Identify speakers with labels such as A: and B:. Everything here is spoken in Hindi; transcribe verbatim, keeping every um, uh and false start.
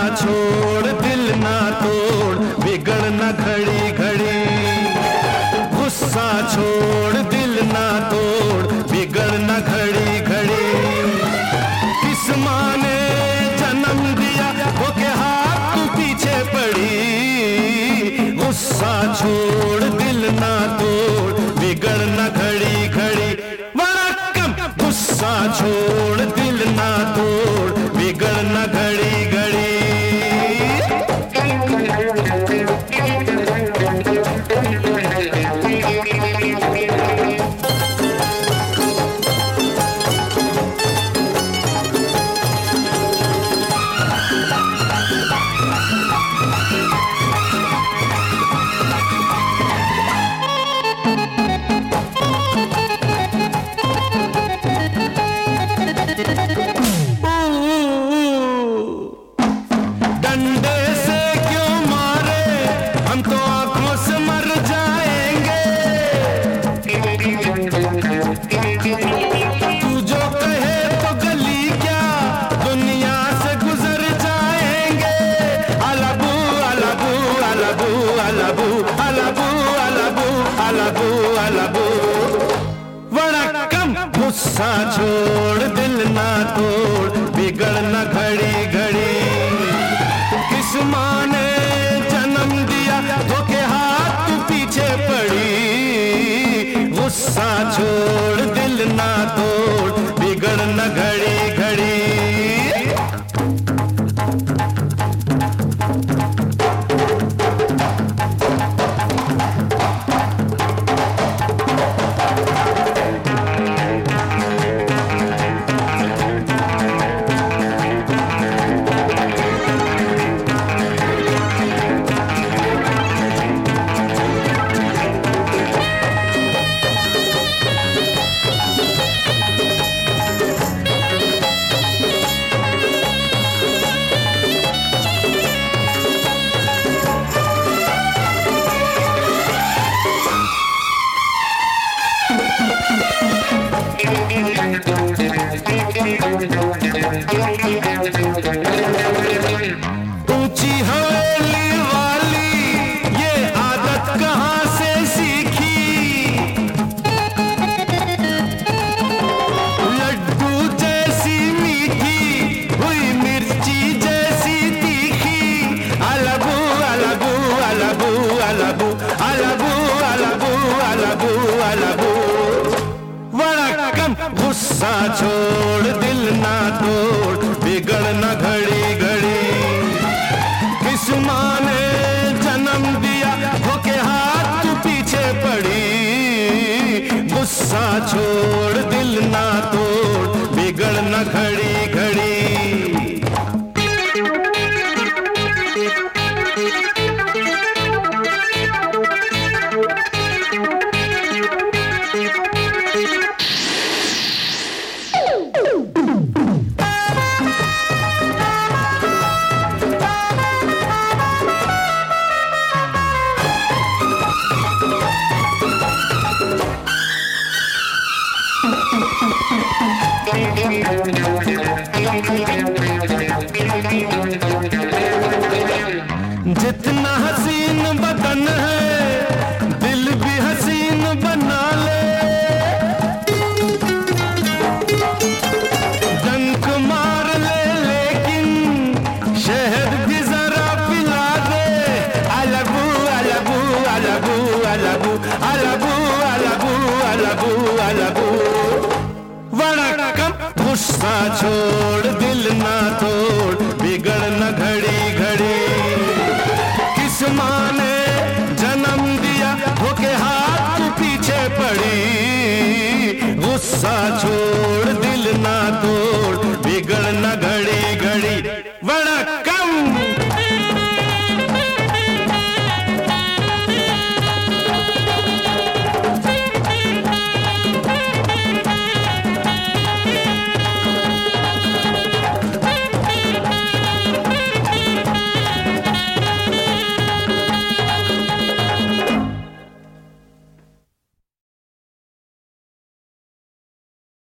A: छोड़ दिल ना तोड़, बिगड़ न घड़ी घड़ी। गुस्सा छोड़ दिल ना तोड़, बिगड़ न घड़ी घड़ी। किस माँ ने जन्म दिया वो के हाथ तू पीछे पड़ी। गुस्सा छोड़ दिल ना तोड़, बिगड़ न घड़ी घड़ी। वणक्कम। गुस्सा छोड़ दिल ना तोड़, बिगड़ न घड़ी घड़ी। डंडे से क्यों मारे, हम तो आंखों से मर जाएंगे। तू जो कहे तो गली क्या, दुनिया से गुजर जाएंगे। अलबू अलबू अलबू अलबू अलबू अलबू अलबू अलबू। वणक्कम। गुस्सा छोड़ दिल ना तोड़, बिगड़ न घड़ी घड़ी। किस माँ ने जन्म दिया धोखे हाथ तू पीछे पड़ी। गुस्सा छोड़ दिल ना तोड़, बिगड़ न घड़ी घड़ी। ऊंची हवेली वाली ये आदत कहाँ से सीखी। लड्डू जैसी मीठी हुई मिर्ची जैसी तीखी। अलबू अलबू अलबू अलबू अलबू अलबू अलबू अलबू। वणक्कम। गुस्सा छोड़ दिल ना तोड़, बिगड़ न घड़ी घड़ी। किस माँ ने जन्म दिया धोखे हाथ तू पीछे पड़ी। गुस्सा छोड़ दिल ना तोड़, बिगड़ न घड़ी घड़ी। जितना हसीन बदन है, दिल भी हसीन बना ले। डंक मार ले लेकिन शहद भी जरा पिला दे। अलबू अलबू अलबू अलबू अलबू अलबू अलबू अलबू। वणक्कम। गुस्सा छोड़ दिल ना तोड़, बिगड़ न घड़ी घड़ी। किस माँ ने जन्म दिया धोखे हाथ तू पीछे पड़ी। गुस्सा छोड़ दिल ना तोड़, बिगड़ न घड़ी घड़ी। वणक्कम।